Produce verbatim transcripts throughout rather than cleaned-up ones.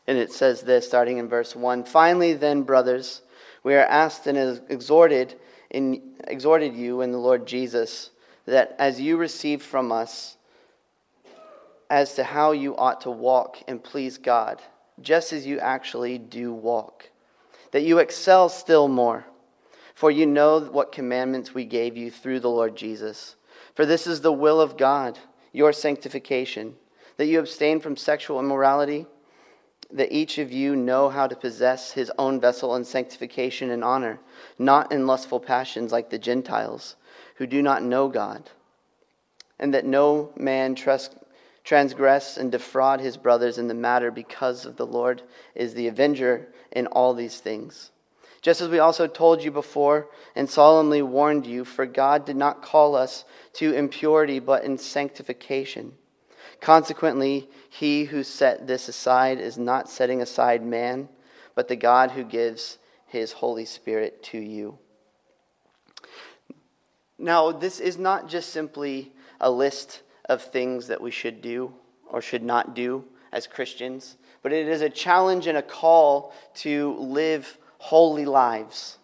And it says this, starting in verse one. Finally then, brothers, we are asked and exhorted, in, exhorted you in the Lord Jesus, that as you received from us, as to how you ought to walk and please God, just as you actually do walk, that you excel still more. For you know what commandments we gave you through the Lord Jesus. For this is the will of God, your sanctification, that you abstain from sexual immorality, that each of you know how to possess his own vessel in sanctification and honor, not in lustful passions like the Gentiles, who do not know God, and that no man trust, transgress and defraud his brothers in the matter, because of the Lord is the avenger in all these things. Just as we also told you before and solemnly warned you, for God did not call us to impurity, but in sanctification. Consequently, he who set this aside is not setting aside man, but the God who gives his Holy Spirit to you. Now, this is not just simply a list of things that we should do or should not do as Christians, but it is a challenge and a call to live holy lives.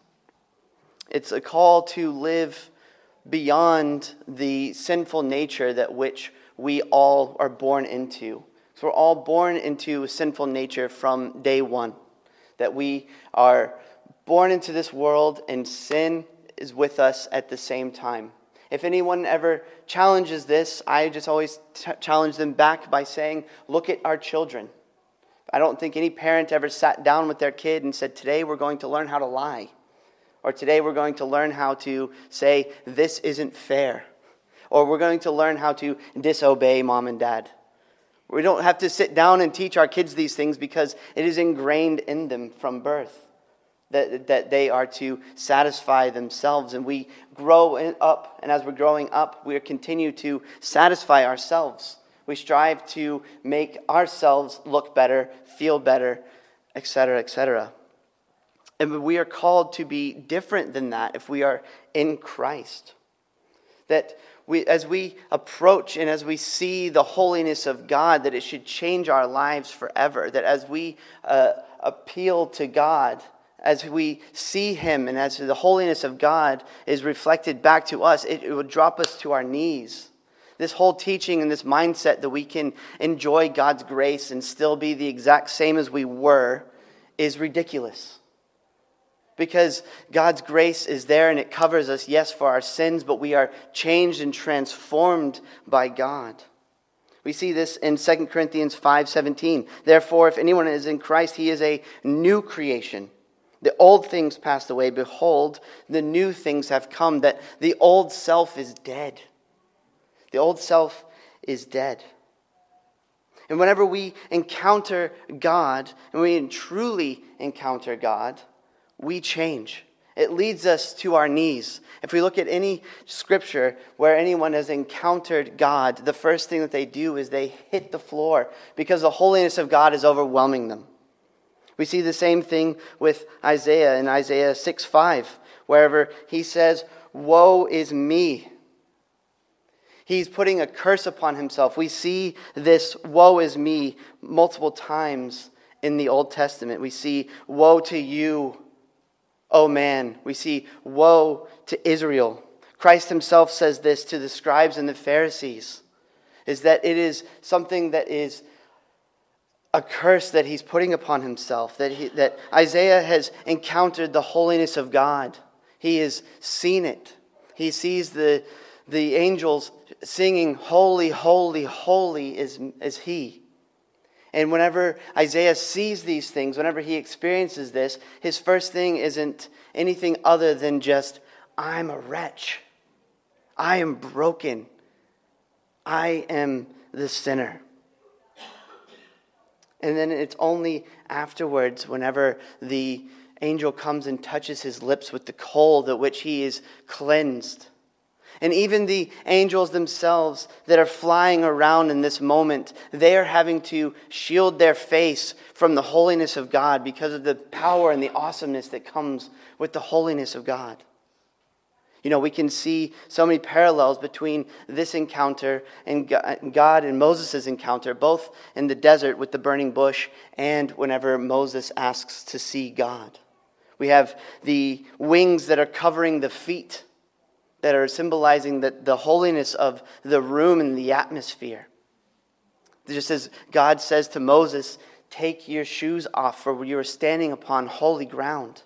It's a call to live beyond the sinful nature that which we all are born into. So we're all born into a sinful nature from day one. That we are born into this world and sin is with us at the same time. If anyone ever challenges this, I just always t- challenge them back by saying, look at our children. I don't think any parent ever sat down with their kid and said, today we're going to learn how to lie. Or today we're going to learn how to say, this isn't fair. Or we're going to learn how to disobey mom and dad. We don't have to sit down and teach our kids these things because it is ingrained in them from birth. That, that they are to satisfy themselves. And we grow up, and as we're growing up, we continue to satisfy ourselves. We strive to make ourselves look better, feel better, et cetera, et cetera. And we are called to be different than that if we are in Christ. That we, as we approach and as we see the holiness of God, that it should change our lives forever. That as we uh, appeal to God, as we see Him, and as the holiness of God is reflected back to us, it, it will drop us to our knees. This whole teaching and this mindset that we can enjoy God's grace and still be the exact same as we were is ridiculous. Because God's grace is there and it covers us, yes, for our sins, but we are changed and transformed by God. We see this in Second Corinthians five seventeen. Therefore, if anyone is in Christ, he is a new creation. The old things passed away. Behold, the new things have come. That the old self is dead. The old self is dead. And whenever we encounter God, and we truly encounter God, we change. It leads us to our knees. If we look at any scripture where anyone has encountered God, the first thing that they do is they hit the floor because the holiness of God is overwhelming them. We see the same thing with Isaiah in Isaiah six five, wherever he says, "Woe is me." He's putting a curse upon himself. We see this "woe is me" multiple times in the Old Testament. We see "woe to you, O man." We see "woe to Israel." Christ himself says this to the scribes and the Pharisees, is that it is something that is a curse that he's putting upon himself. That he, that Isaiah has encountered the holiness of God. He has seen it. He sees the, the angels singing, "Holy, holy, holy is, is he." And whenever Isaiah sees these things, whenever he experiences this, his first thing isn't anything other than just, I'm a wretch. I am broken. I am the sinner. And then it's only afterwards, whenever the angel comes and touches his lips with the coal, that which he is cleansed. And even the angels themselves that are flying around in this moment, they are having to shield their face from the holiness of God because of the power and the awesomeness that comes with the holiness of God. You know, we can see so many parallels between this encounter and God and Moses' encounter, both in the desert with the burning bush and whenever Moses asks to see God. We have the wings that are covering the feet that are symbolizing the, the holiness of the room and the atmosphere. Just as God says to Moses, take your shoes off, for you are standing upon holy ground.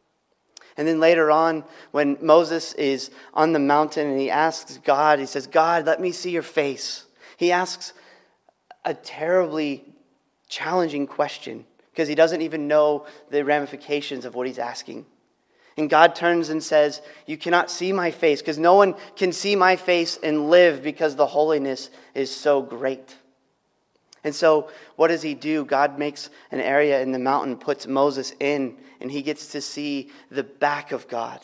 And then later on, when Moses is on the mountain and he asks God, he says, God, let me see your face. He asks a terribly challenging question because he doesn't even know the ramifications of what he's asking. And God turns and says, you cannot see my face because no one can see my face and live because the holiness is so great. And so what does he do? God makes an area in the mountain, puts Moses in, and he gets to see the back of God.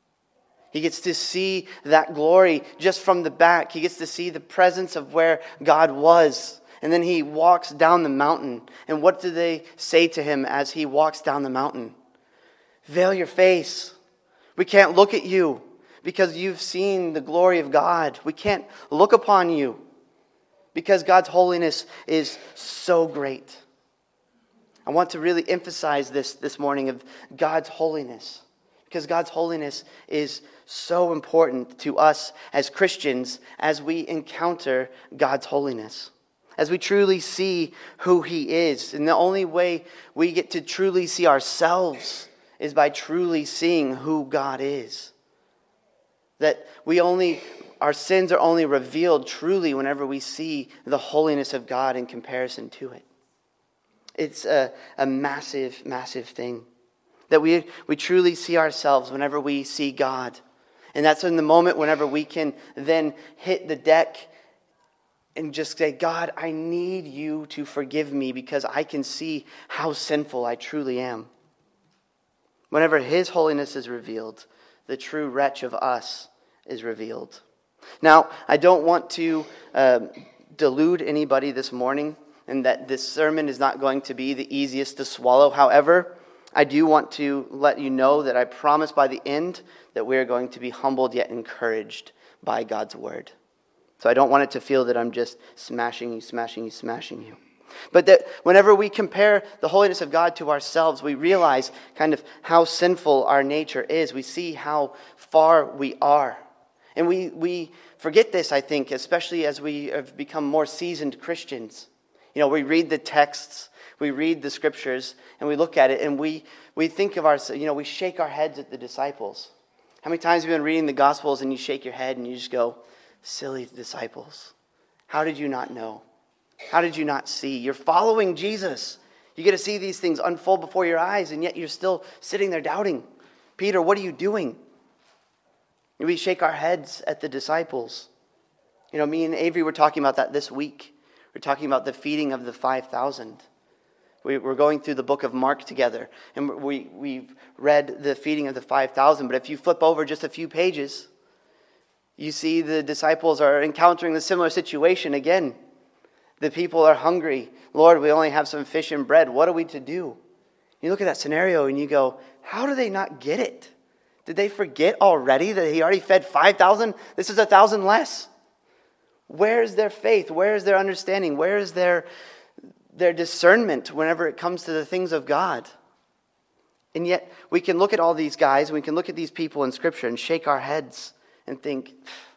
He gets to see that glory just from the back. He gets to see the presence of where God was. And then he walks down the mountain. And what do they say to him as he walks down the mountain? Veil your face. We can't look at you because you've seen the glory of God. We can't look upon you because God's holiness is so great. I want to really emphasize this this morning of God's holiness, because God's holiness is so important to us as Christians as we encounter God's holiness, as we truly see who He is. And the only way we get to truly see ourselves is by truly seeing who God is. That we only, our sins are only revealed truly whenever we see the holiness of God in comparison to it. It's a, a massive, massive thing. That we, we truly see ourselves whenever we see God. And that's in the moment whenever we can then hit the deck and just say, God, I need you to forgive me because I can see how sinful I truly am. Whenever His holiness is revealed, the true wretch of us is revealed. Now, I don't want to uh, delude anybody this morning and that this sermon is not going to be the easiest to swallow. However, I do want to let you know that I promise by the end that we are going to be humbled yet encouraged by God's word. So I don't want it to feel that I'm just smashing you, smashing you, smashing you. But that whenever we compare the holiness of God to ourselves, we realize kind of how sinful our nature is. We see how far we are. And we, we forget this, I think, especially as we have become more seasoned Christians. You know, we read the texts, we read the scriptures, and we look at it, and we, we think of ourselves, you know, we shake our heads at the disciples. How many times have you been reading the Gospels and you shake your head and you just go, silly disciples, how did you not know? How did you not see? You're following Jesus. You get to see these things unfold before your eyes, and yet you're still sitting there doubting. Peter, what are you doing? And we shake our heads at the disciples. You know, me and Avery were talking about that this week. We're talking about the feeding of the five thousand. We, we're going through the book of Mark together, and we, we've read the feeding of the five thousand. But if you flip over just a few pages, you see the disciples are encountering a similar situation again. The people are hungry. Lord, we only have some fish and bread. What are we to do? You look at that scenario and you go, how do they not get it? Did they forget already that He already fed five thousand? This is a thousand less. Where is their faith? Where is their understanding? Where is their, their discernment whenever it comes to the things of God? And yet we can look at all these guys, we can look at these people in Scripture and shake our heads and think,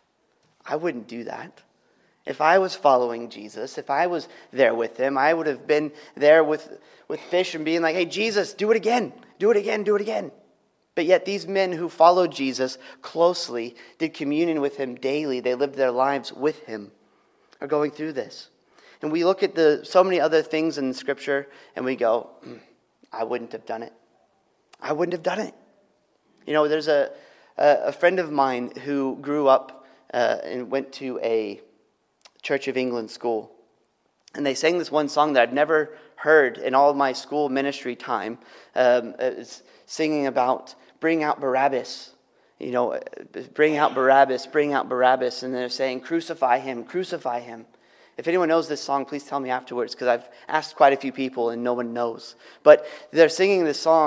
I wouldn't do that. If I was following Jesus, if I was there with Him, I would have been there with, with fish and being like, hey, Jesus, do it again, do it again, do it again. But yet these men who followed Jesus closely, did communion with Him daily, they lived their lives with Him, are going through this. And we look at the so many other things in Scripture and we go, mm, I wouldn't have done it. I wouldn't have done it. You know, there's a, a, a friend of mine who grew up uh, and went to a Church of England school. And they sang this one song that I'd never heard in all of my school ministry time. Um, it's singing about bring out Barabbas. You know, bring out Barabbas, bring out Barabbas. And they're saying, crucify him, crucify him. If anyone knows this song, please tell me afterwards, because I've asked quite a few people and no one knows. But they're singing this song,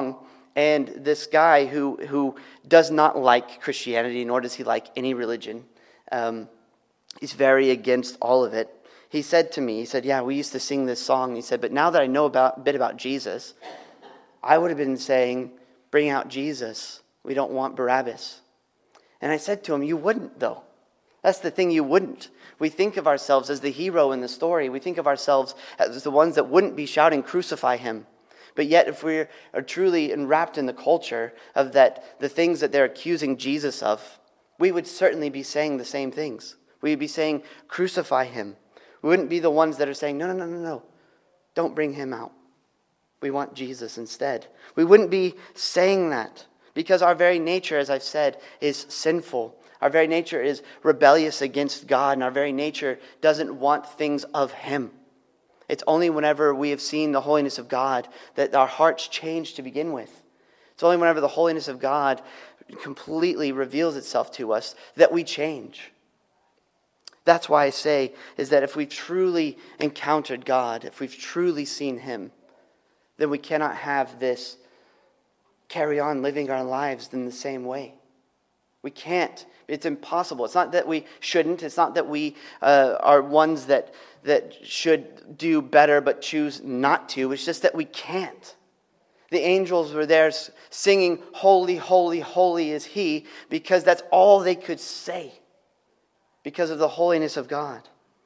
and this guy who, who does not like Christianity, nor does he like any religion. Um, he's very against all of it. He said to me, he said, yeah, we used to sing this song. He said, but now that I know about, a bit about Jesus, I would have been saying, bring out Jesus. We don't want Barabbas. And I said to him, you wouldn't, though. That's the thing, you wouldn't. We think of ourselves as the hero in the story. We think of ourselves as the ones that wouldn't be shouting, crucify him. But yet, if we are truly enwrapped in the culture of that, the things that they're accusing Jesus of, we would certainly be saying the same things. We would be saying, crucify him. We wouldn't be the ones that are saying, no, no, no, no, no. Don't bring him out. We want Jesus instead. We wouldn't be saying that because our very nature, as I've said, is sinful. Our very nature is rebellious against God, and our very nature doesn't want things of him. It's only whenever we have seen the holiness of God that our hearts change to begin with. It's only whenever the holiness of God completely reveals itself to us that we change. That's why I say is that if we've truly encountered God, if we've truly seen him, then we cannot have this carry on living our lives in the same way. We can't. It's impossible. It's not that we shouldn't. It's not that we uh, are ones that, that should do better but choose not to. It's just that we can't. The angels were there singing, holy, holy, holy is he, because that's all they could say because of the holiness of God.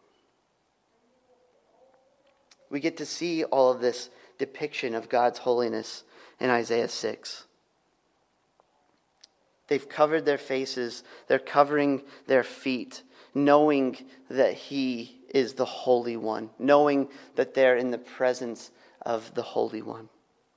We get to see all of this depiction of God's holiness in Isaiah six. They've covered their faces, they're covering their feet, knowing that he is the Holy One, knowing that they're in the presence of the Holy One.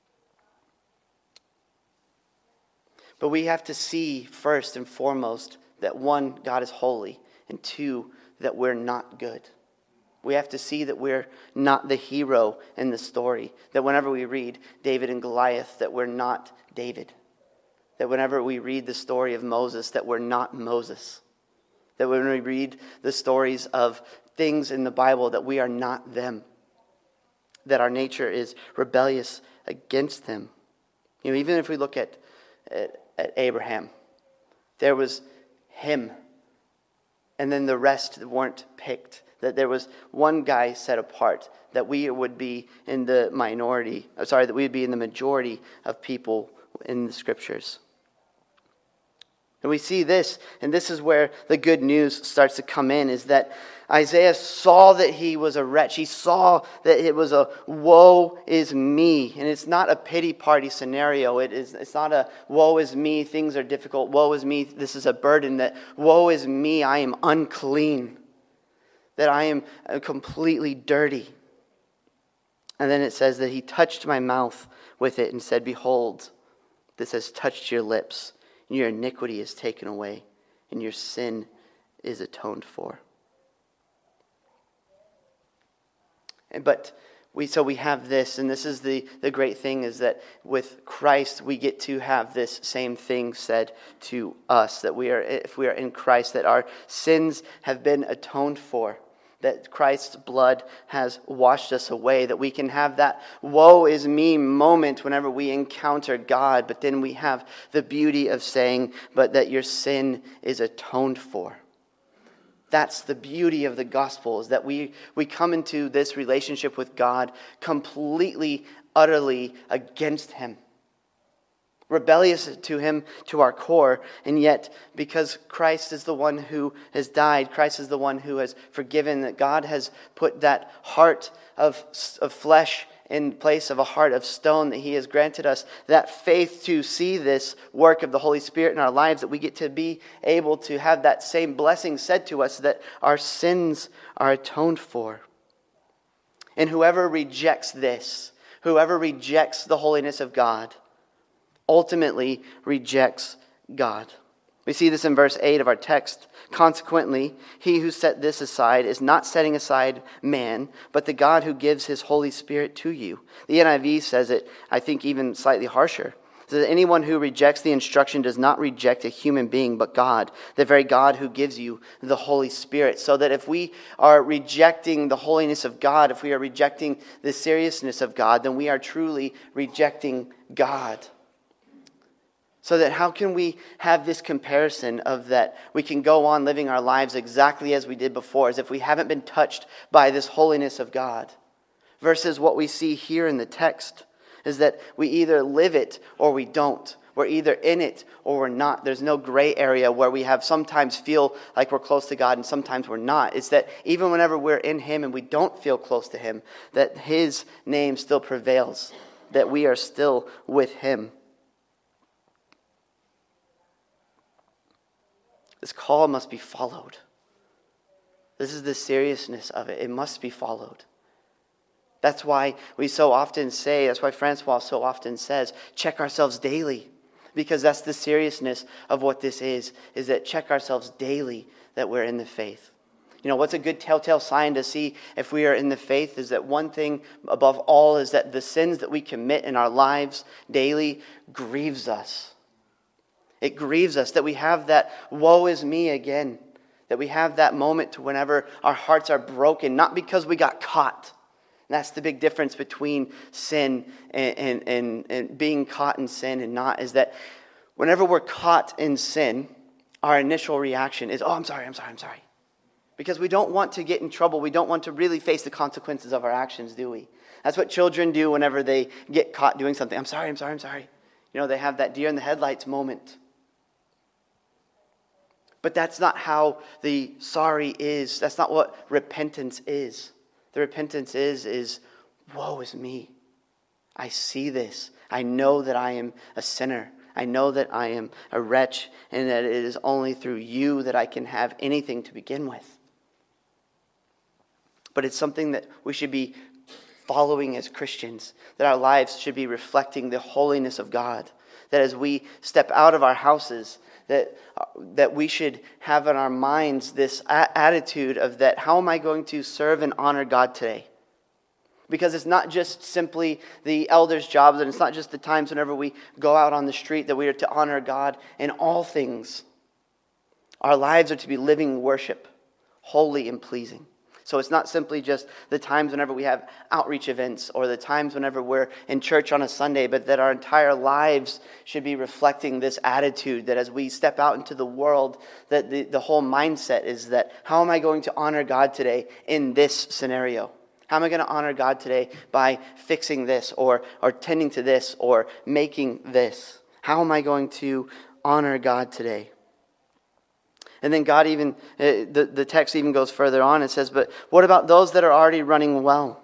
But we have to see first and foremost that one, God is holy, and two, that we're not good. We have to see that we're not the hero in the story. That whenever we read David and Goliath, that we're not David. That whenever we read the story of Moses, that we're not Moses. That when we read the stories of things in the Bible, that we are not them. That our nature is rebellious against him. You know, even if we look at, at, at Abraham, there was him. And then the rest weren't picked. That there was one guy set apart, that we would be in the minority, sorry, that we would be in the majority of people in the scriptures. And we see this, and this is where the good news starts to come in, is that Isaiah saw that he was a wretch. He saw that it was a woe is me. And it's not a pity party scenario. It is, it's not a woe is me, things are difficult. Woe is me, this is a burden. That woe is me, I am unclean. That I am completely dirty. And then it says that he touched my mouth with it and said, behold, this has touched your lips, and your iniquity is taken away, and your sin is atoned for. And but we so we have this, and this is the, the great thing, is that with Christ we get to have this same thing said to us, that we are, if we are in Christ, that our sins have been atoned for. That Christ's blood has washed us away, that we can have that woe is me moment whenever we encounter God, but then we have the beauty of saying, but that your sin is atoned for. That's the beauty of the gospel, is that we, we come into this relationship with God completely, utterly against him. Rebellious to him to our core, and yet because Christ is the one who has died, Christ is the one who has forgiven, that God has put that heart of, of flesh in place of a heart of stone, that he has granted us that faith to see this work of the Holy Spirit in our lives, that we get to be able to have that same blessing said to us, that our sins are atoned for. And whoever rejects this, whoever rejects the holiness of God, ultimately rejects God. We see this in verse eight of our text. Consequently, he who set this aside is not setting aside man, but the God who gives his Holy Spirit to you. The N I V says it, I think, even slightly harsher. It says, anyone who rejects the instruction does not reject a human being, but God, the very God who gives you the Holy Spirit. So that if we are rejecting the holiness of God, if we are rejecting the seriousness of God, then we are truly rejecting God. So that how can we have this comparison of that we can go on living our lives exactly as we did before, as if we haven't been touched by this holiness of God, versus what we see here in the text is that we either live it or we don't. We're either in it or we're not. There's no gray area where we have sometimes feel like we're close to God and sometimes we're not. It's that even whenever we're in Him and we don't feel close to Him, that His name still prevails, that we are still with Him. This call must be followed. This is the seriousness of it. It must be followed. That's why we so often say, that's why Francois so often says, check ourselves daily. Because that's the seriousness of what this is, is that check ourselves daily that we're in the faith. You know, what's a good telltale sign to see if we are in the faith is that one thing above all is that the sins that we commit in our lives daily grieves us. It grieves us that we have that woe is me again. That we have that moment to whenever our hearts are broken, not because we got caught. And that's the big difference between sin and, and, and, and being caught in sin and not, is that whenever we're caught in sin, our initial reaction is, oh, I'm sorry, I'm sorry, I'm sorry. Because we don't want to get in trouble. We don't want to really face the consequences of our actions, do we? That's what children do whenever they get caught doing something. I'm sorry, I'm sorry, I'm sorry. You know, they have that deer in the headlights moment. But that's not how the sorry is. That's not what repentance is. The repentance is, is, woe is me. I see this. I know that I am a sinner. I know that I am a wretch and that it is only through you that I can have anything to begin with. But it's something that we should be following as Christians, that our lives should be reflecting the holiness of God. That as we step out of our houses, that that we should have in our minds this a- attitude of that, how am I going to serve and honor God today? Because it's not just simply the elders' jobs, and it's not just the times whenever we go out on the street that we are to honor God in all things. Our lives are to be living worship, holy and pleasing. So it's not simply just the times whenever we have outreach events or the times whenever we're in church on a Sunday, but that our entire lives should be reflecting this attitude that as we step out into the world, that the, the whole mindset is that, how am I going to honor God today in this scenario? How am I going to honor God today by fixing this or, or tending to this or making this? How am I going to honor God today? And then God even, uh, the, the text even goes further on. It says, but what about those that are already running well?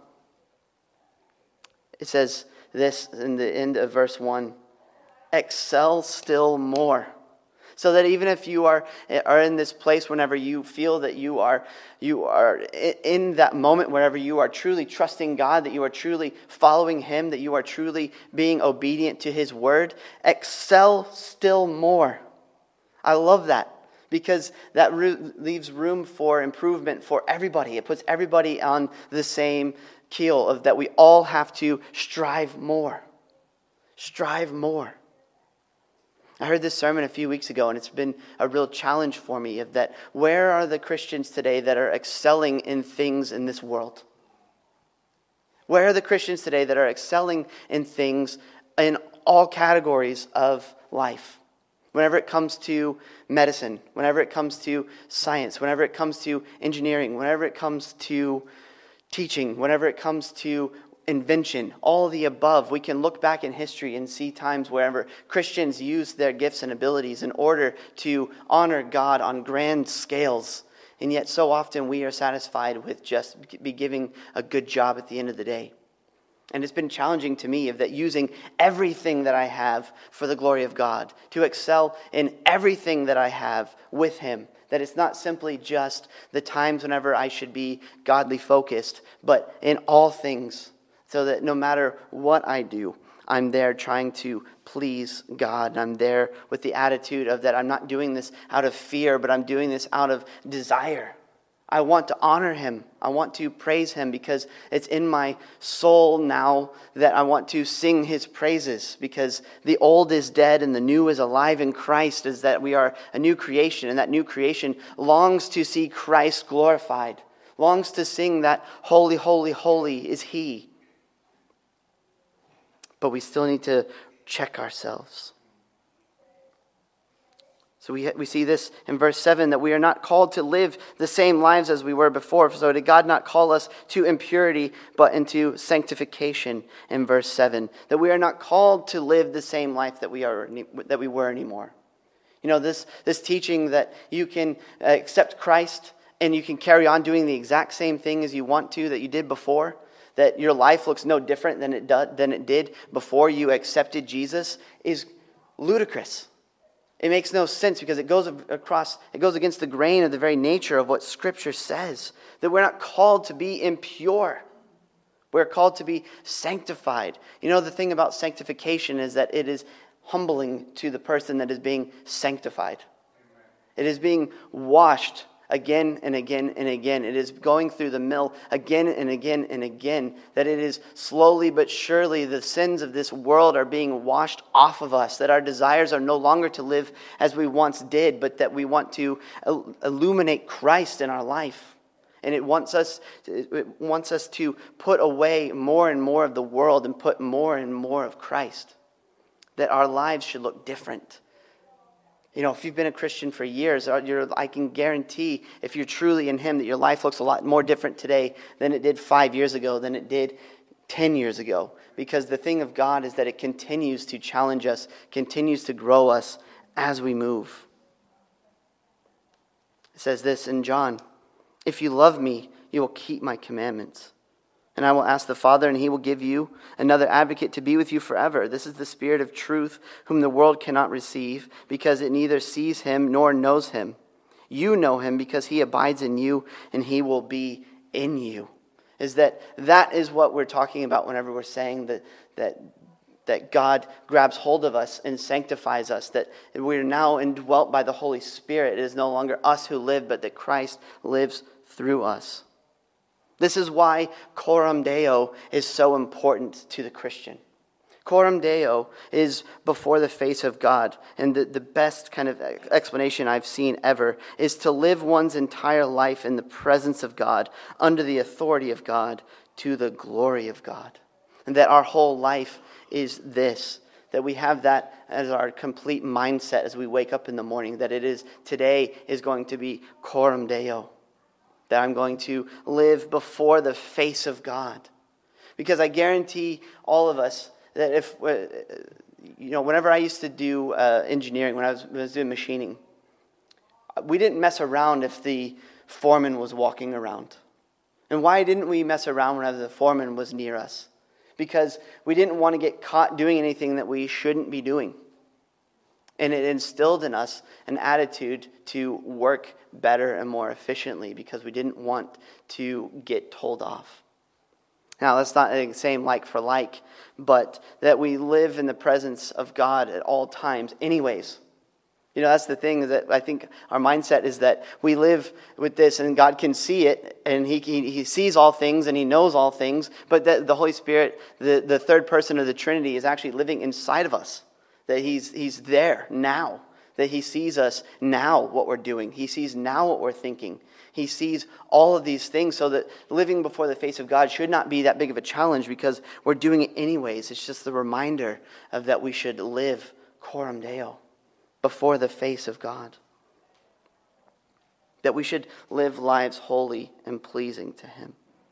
It says this in the end of verse one, excel still more. So that even if you are, are in this place whenever you feel that you are, you are in that moment whenever you are truly trusting God, that you are truly following Him, that you are truly being obedient to His word, excel still more. I love that. Because that leaves room for improvement for everybody. It puts everybody on the same keel of that we all have to strive more. Strive more. I heard this sermon a few weeks ago, and it's been a real challenge for me of that, where are the Christians today that are excelling in things in this world? Where are the Christians today that are excelling in things in all categories of life? Whenever it comes to medicine, whenever it comes to science, whenever it comes to engineering, whenever it comes to teaching, whenever it comes to invention, all the above, we can look back in history and see times wherever Christians used their gifts and abilities in order to honor God on grand scales. And yet so often we are satisfied with just be giving a good job at the end of the day. And it's been challenging to me of that using everything that I have for the glory of God, to excel in everything that I have with Him. That it's not simply just the times whenever I should be godly focused, but in all things, so that no matter what I do, I'm there trying to please God. And I'm there with the attitude of that I'm not doing this out of fear, but I'm doing this out of desire. I want to honor Him. I want to praise Him because it's in my soul now that I want to sing His praises, because the old is dead and the new is alive in Christ, is that we are a new creation, and that new creation longs to see Christ glorified, longs to sing that holy, holy, holy is He. But we still need to check ourselves. So we, we see this in verse seven, that we are not called to live the same lives as we were before. So did God not call us to impurity, but into sanctification in verse seven? That we are not called to live the same life that we are that we were anymore. You know, this, this teaching that you can accept Christ and you can carry on doing the exact same thing as you want to, that you did before, that your life looks no different than it, do, than it did before you accepted Jesus, is ludicrous. It makes no sense because it goes across, it goes against the grain of the very nature of what Scripture says. That we're not called to be impure. We're called to be sanctified. You know, the thing about sanctification is that it is humbling to the person that is being sanctified. It is being washed again and again and again. It is going through the mill again and again and again. That it is slowly but surely the sins of this world are being washed off of us. That our desires are no longer to live as we once did, but that we want to illuminate Christ in our life. And it wants us, it wants us to put away more and more of the world and put more and more of Christ. That our lives should look different. You know, if you've been a Christian for years, you're, I can guarantee if you're truly in Him that your life looks a lot more different today than it did five years ago, than it did ten years ago. Because the thing of God is that it continues to challenge us, continues to grow us as we move. It says this in John, "If you love me, you will keep my commandments. And I will ask the Father, and He will give you another advocate to be with you forever. This is the Spirit of truth, whom the world cannot receive, because it neither sees Him nor knows Him. You know Him, because He abides in you, and He will be in you." Is that that is what we're talking about whenever we're saying that that that God grabs hold of us and sanctifies us, that we are now indwelt by the Holy Spirit. It is no longer us who live, but that Christ lives through us. This is why Coram Deo is so important to the Christian. Coram Deo is before the face of God. And the, the best kind of explanation I've seen ever is to live one's entire life in the presence of God, under the authority of God, to the glory of God. And that our whole life is this, that we have that as our complete mindset as we wake up in the morning, that it is today is going to be Coram Deo. That I'm going to live before the face of God. Because I guarantee all of us that if, you know, whenever I used to do uh, engineering, when I was, when I was doing machining, we didn't mess around if the foreman was walking around. And why didn't we mess around whenever the foreman was near us? Because we didn't want to get caught doing anything that we shouldn't be doing. And it instilled in us an attitude to work better and more efficiently because we didn't want to get told off. Now, that's not the same like for like, but that we live in the presence of God at all times anyways. You know, that's the thing that I think our mindset is that we live with this and God can see it and he he, he sees all things and He knows all things, but that the Holy Spirit, the, the third person of the Trinity, is actually living inside of us. That he's he's there now. That He sees us now, what we're doing. He sees now what we're thinking. He sees all of these things, so that living before the face of God should not be that big of a challenge because we're doing it anyways. It's just the reminder of that we should live Coram Deo, before the face of God. That we should live lives holy and pleasing to Him.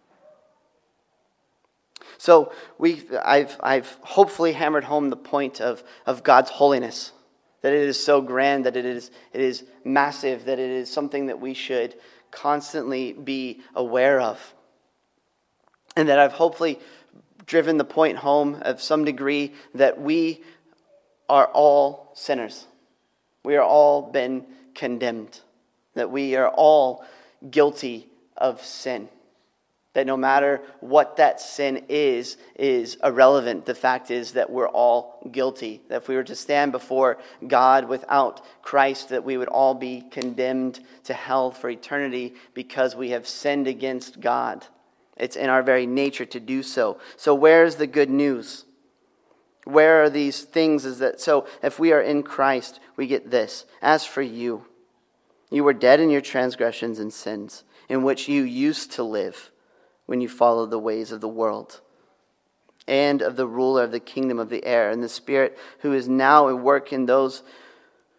So we, I've, I've hopefully hammered home the point of, of God's holiness, that it is so grand, that it is, it is massive, that it is something that we should constantly be aware of. And that I've hopefully driven the point home of some degree that we are all sinners. We are all been condemned, that we are all guilty of sin. That no matter what that sin is, is irrelevant. The fact is that we're all guilty. That if we were to stand before God without Christ, that we would all be condemned to hell for eternity because we have sinned against God. It's in our very nature to do so. So where's the good news? Where are these things? Is that so if we are in Christ, we get this. As for you, you were dead in your transgressions and sins, in which you used to live when you followed the ways of the world and of the ruler of the kingdom of the air, and the Spirit who is now at work in those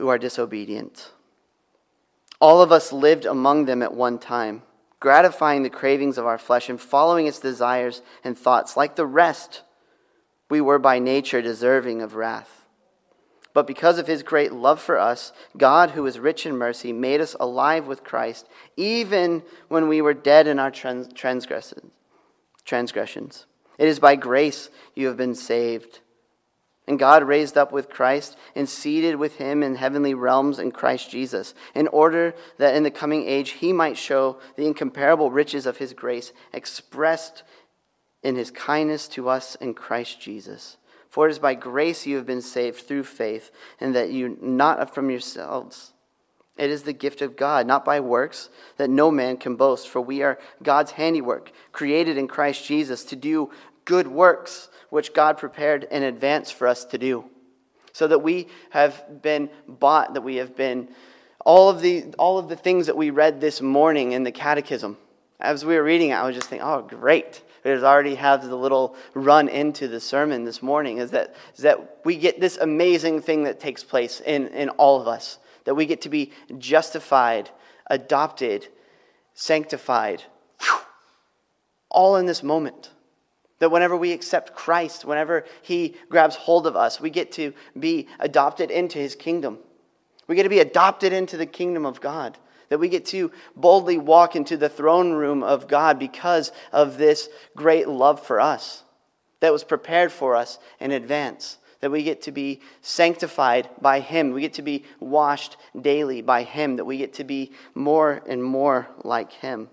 who are disobedient. All of us lived among them at one time, gratifying the cravings of our flesh and following its desires and thoughts. Like the rest, we were by nature deserving of wrath. But because of his great love for us, God, who is rich in mercy, made us alive with Christ, even when we were dead in our trans- transgressions. transgressions. It is by grace you have been saved. And God raised up with Christ and seated with him in heavenly realms in Christ Jesus, in order that in the coming age he might show the incomparable riches of his grace expressed in his kindness to us in Christ Jesus. For it is by grace you have been saved through faith, and that you not from yourselves. It is the gift of God, not by works, that no man can boast. For we are God's handiwork, created in Christ Jesus to do good works, which God prepared in advance for us to do. So that we have been bought, that we have been, all of the all of the things that we read this morning in the catechism. As we were reading it, I was just thinking, oh, great. It already has the little run into the sermon this morning, is that, is that we get this amazing thing that takes place in, in all of us. That we get to be justified, adopted, sanctified, whew, all in this moment. That whenever we accept Christ, whenever he grabs hold of us, we get to be adopted into his kingdom. We get to be adopted into the kingdom of God. That we get to boldly walk into the throne room of God because of this great love for us that was prepared for us in advance. That we get to be sanctified by him. We get to be washed daily by him. That we get to be more and more like him.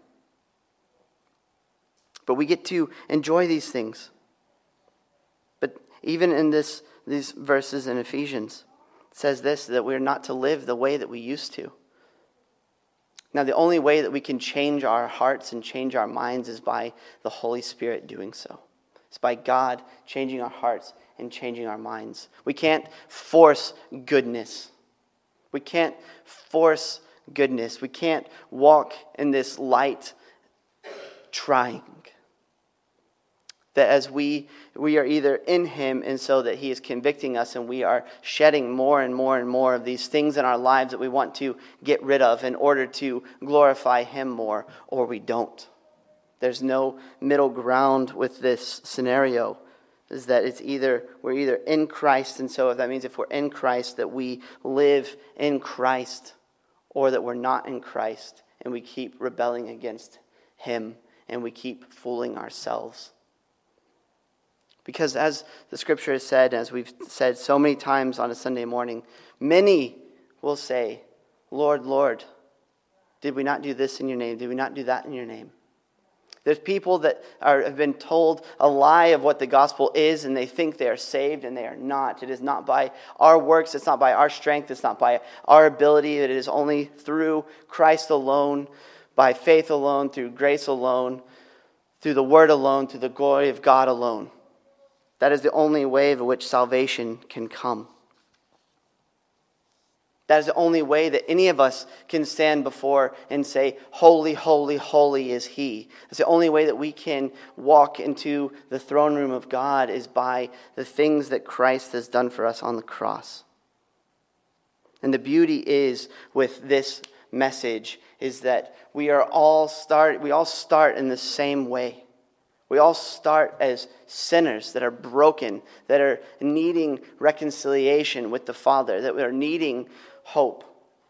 But we get to enjoy these things. But even in this these verses in Ephesians, it says this, that we're not to live the way that we used to. Now, the only way that we can change our hearts and change our minds is by the Holy Spirit doing so. It's by God changing our hearts and changing our minds. We can't force goodness. We can't force goodness. We can't walk in this light trying. That as we we are either in him, and so that he is convicting us, and we are shedding more and more and more of these things in our lives that we want to get rid of in order to glorify him more, or we don't. There's no middle ground with this scenario. Is that it's either we're either in Christ, and so if that means if we're in Christ, that we live in Christ, or that we're not in Christ and we keep rebelling against him and we keep fooling ourselves. Because as the scripture has said, as we've said so many times on a Sunday morning, many will say, Lord, Lord, did we not do this in your name? Did we not do that in your name? There's people that are, have been told a lie of what the gospel is, and they think they are saved, and they are not. It is not by our works. It's not by our strength. It's not by our ability. It is only through Christ alone, by faith alone, through grace alone, through the word alone, through the glory of God alone. That is the only way by which salvation can come. That is the only way that any of us can stand before and say, holy, holy, holy is he. It's the only way that we can walk into the throne room of God is by the things that Christ has done for us on the cross. And the beauty is with this message is that we are all start we all start in the same way. We all start as sinners that are broken, that are needing reconciliation with the Father, that we are needing hope.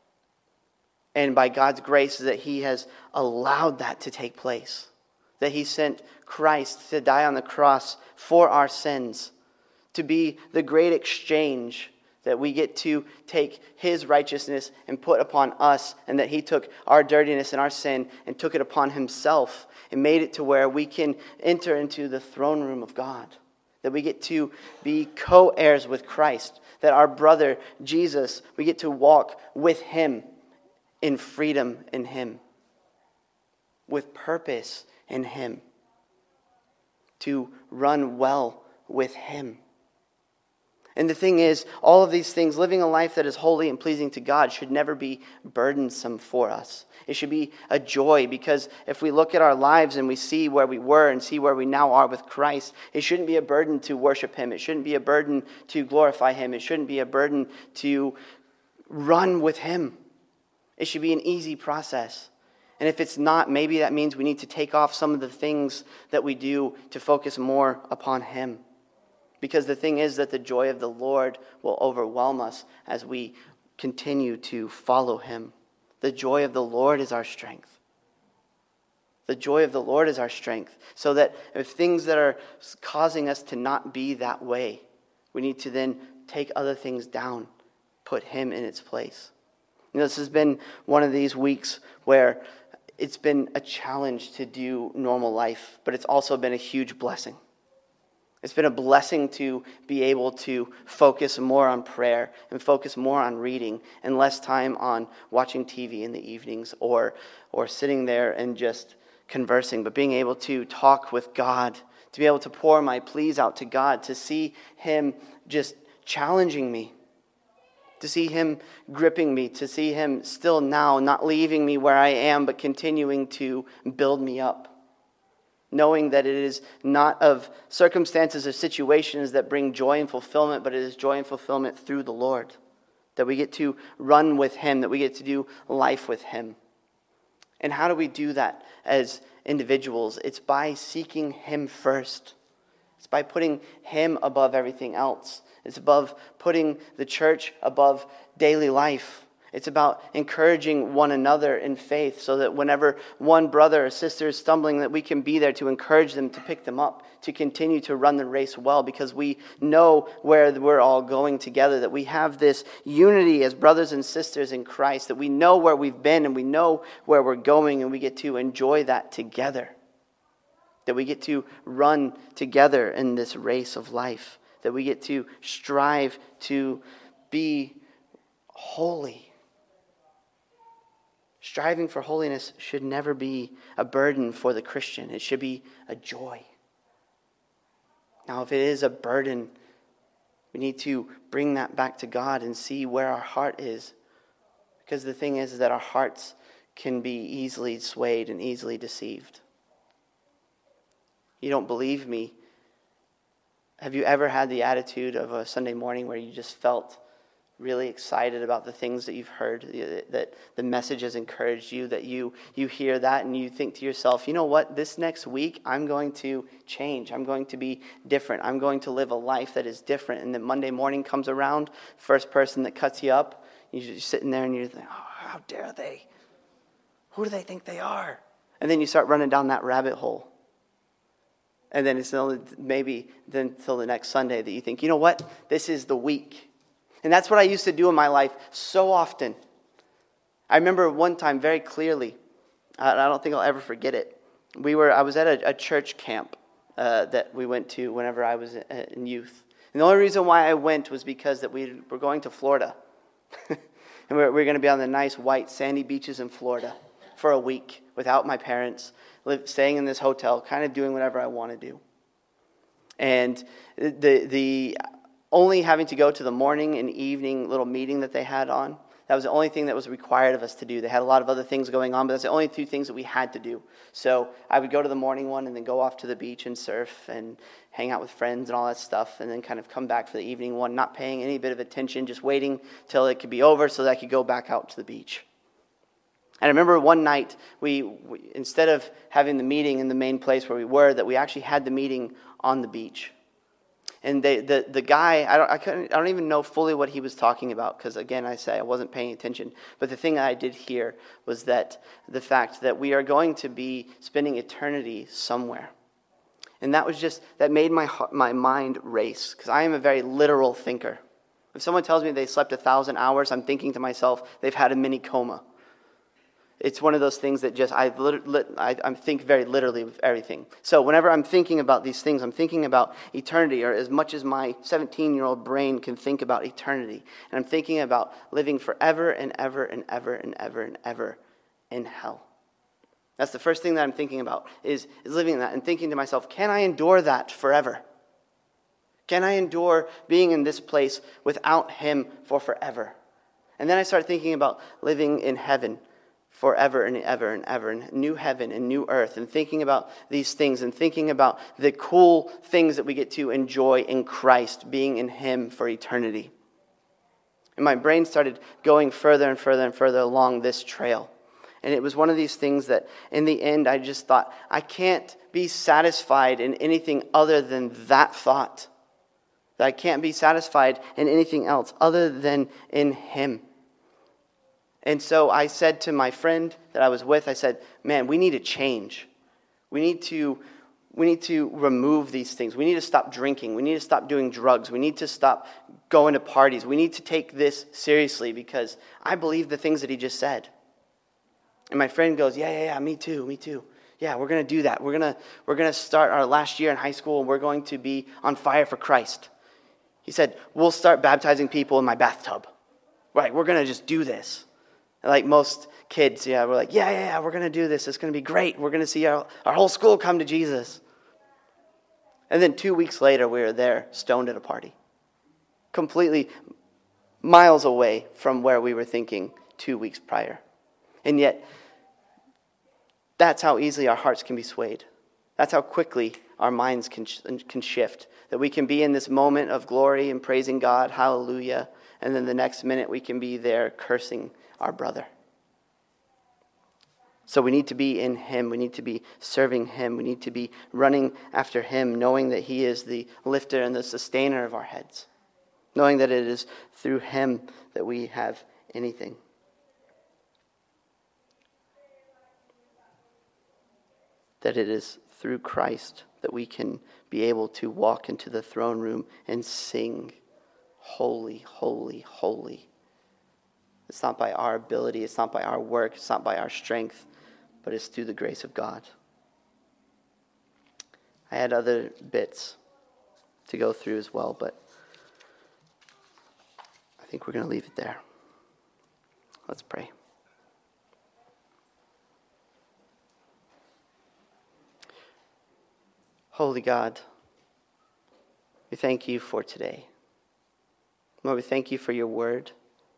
And by God's grace that he has allowed that to take place. That he sent Christ to die on the cross for our sins. To be the great exchange that we get to take his righteousness and put upon us. And that he took our dirtiness and our sin and took it upon himself. And made it to where we can enter into the throne room of God. That we get to be co-heirs with Christ. That our brother, Jesus, we get to walk with him in freedom in him. With purpose in him. To run well with him. And the thing is, all of these things, living a life that is holy and pleasing to God should never be burdensome for us. It should be a joy, because if we look at our lives and we see where we were and see where we now are with Christ, it shouldn't be a burden to worship him. It shouldn't be a burden to glorify him. It shouldn't be a burden to run with him. It should be an easy process. And if it's not, maybe that means we need to take off some of the things that we do to focus more upon him. Because the thing is that the joy of the Lord will overwhelm us as we continue to follow him. The joy of the Lord is our strength. The joy of the Lord is our strength. So that if things that are causing us to not be that way, we need to then take other things down, put him in its place. You know, this has been one of these weeks where it's been a challenge to do normal life, but it's also been a huge blessing. It's been a blessing to be able to focus more on prayer and focus more on reading and less time on watching T V in the evenings or or sitting there and just conversing, but being able to talk with God, to be able to pour my pleas out to God, to see him just challenging me, to see him gripping me, to see him still now not leaving me where I am, but continuing to build me up. Knowing that it is not of circumstances or situations that bring joy and fulfillment, but it is joy and fulfillment through the Lord. That we get to run with him, that we get to do life with him. And how do we do that as individuals? It's by seeking him first. It's by putting him above everything else. It's above putting the church above daily life. It's about encouraging one another in faith so that whenever one brother or sister is stumbling, that we can be there to encourage them, to pick them up, to continue to run the race well, because we know where we're all going together, that we have this unity as brothers and sisters in Christ, that we know where we've been and we know where we're going, and we get to enjoy that together, that we get to run together in this race of life, that we get to strive to be holy. Striving for holiness should never be a burden for the Christian. It should be a joy. Now, if it is a burden, we need to bring that back to God and see where our heart is. Because the thing is, is that our hearts can be easily swayed and easily deceived. You don't believe me? Have you ever had the attitude of a Sunday morning where you just felt really excited about the things that you've heard, that the message has encouraged you, that you you hear that and you think to yourself, you know what, this next week I'm going to change. I'm going to be different. I'm going to live a life that is different. And then Monday morning comes around, first person that cuts you up, you're just sitting there and you're thinking, oh, how dare they? Who do they think they are? And then you start running down that rabbit hole. And then it's only maybe then until the next Sunday that you think, you know what, this is the week. And that's what I used to do in my life so often. I remember one time very clearly, and I don't think I'll ever forget it. We were, I was at a, a church camp uh, that we went to whenever I was in youth. And the only reason why I went was because that we were going to Florida. And we we're, we we're going to be on the nice white sandy beaches in Florida for a week without my parents, live, staying in this hotel, kind of doing whatever I want to do. And the the... only having to go to the morning and evening little meeting that they had on. That was the only thing that was required of us to do. They had a lot of other things going on, but that's the only two things that we had to do. So I would go to the morning one and then go off to the beach and surf and hang out with friends and all that stuff, and then kind of come back for the evening one, not paying any bit of attention, just waiting till it could be over so that I could go back out to the beach. And I remember one night, we, we instead of having the meeting in the main place where we were, that we actually had the meeting on the beach. And they, the the guy, I don't I couldn't I don't even know fully what he was talking about, because again I say I wasn't paying attention. But the thing that I did hear was that the fact that we are going to be spending eternity somewhere, and that was just that made my my mind race, because I am a very literal thinker. If someone tells me they slept a thousand hours, I'm thinking to myself they've had a mini coma. It's one of those things that just, I, I, I think very literally with everything. So whenever I'm thinking about these things, I'm thinking about eternity, or as much as my seventeen-year-old brain can think about eternity. And I'm thinking about living forever and ever and ever and ever and ever in hell. That's the first thing that I'm thinking about, is, is living in that and thinking to myself, can I endure that forever? Can I endure being in this place without him for forever? And then I start thinking about living in heaven forever and ever and ever, and new heaven and new earth, and thinking about these things and thinking about the cool things that we get to enjoy in Christ, being in him for eternity. And my brain started going further and further and further along this trail. And it was one of these things that in the end I just thought, I can't be satisfied in anything other than that thought. That I can't be satisfied in anything else other than in Him. And so I said to my friend that I was with, I said, man, we need to change. We need to, we need to remove these things. We need to stop drinking. We need to stop doing drugs. We need to stop going to parties. We need to take this seriously because I believe the things that he just said. And my friend goes, yeah, yeah, yeah, me too, me too. Yeah, we're going to do that. We're going to we're going to start our last year in high school and we're going to be on fire for Christ. He said, we'll start baptizing people in my bathtub. Right, we're going to just do this. And like most kids, yeah, we're like, yeah, yeah, yeah, we're going to do this. It's going to be great. We're going to see our, our whole school come to Jesus. And then two weeks later, we were there, stoned at a party. Completely miles away from where we were thinking two weeks prior. And yet, that's how easily our hearts can be swayed. That's how quickly our minds can can shift. That we can be in this moment of glory and praising God, hallelujah, and then the next minute we can be there cursing our brother. So we need to be in Him. We need to be serving Him. We need to be running after Him, knowing that He is the lifter and the sustainer of our heads. Knowing that it is through Him that we have anything. That it is through Christ that we can be able to walk into the throne room and sing, holy, holy, holy. It's not by our ability, it's not by our work, it's not by our strength, but it's through the grace of God. I had other bits to go through as well, but I think we're going to leave it there. Let's pray. Holy God, we thank you for today. Lord, we thank you for your word.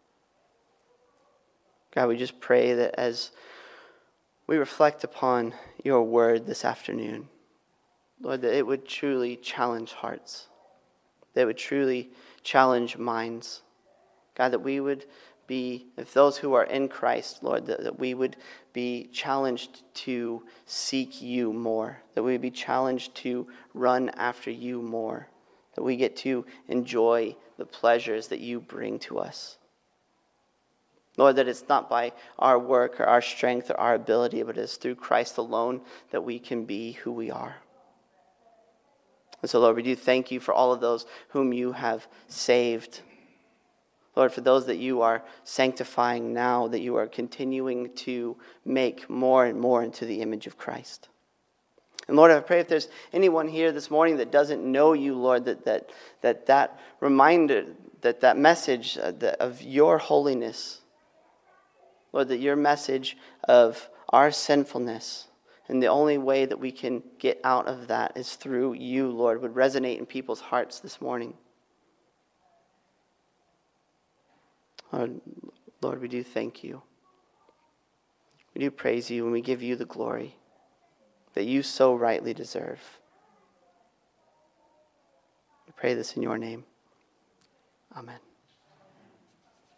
God, we just pray that as we reflect upon your word this afternoon, Lord, that it would truly challenge hearts. That it would truly challenge minds. God, that we would be, if those who are in Christ, Lord, that, that we would be challenged to seek you more. That we would be challenged to run after you more. That we get to enjoy the pleasures that you bring to us. Lord, that it's not by our work or our strength or our ability, but it's through Christ alone that we can be who we are. And so, Lord, we do thank you for all of those whom you have saved. Lord, for those that you are sanctifying now, that you are continuing to make more and more into the image of Christ. And Lord, I pray if there's anyone here this morning that doesn't know you, Lord, that that that, that reminder, that that message uh, that of your holiness, Lord, that your message of our sinfulness, and the only way that we can get out of that is through you, Lord, would resonate in people's hearts this morning. Lord, Lord, we do thank you. We do praise you and we give you the glory that you so rightly deserve. We pray this in your name. Amen.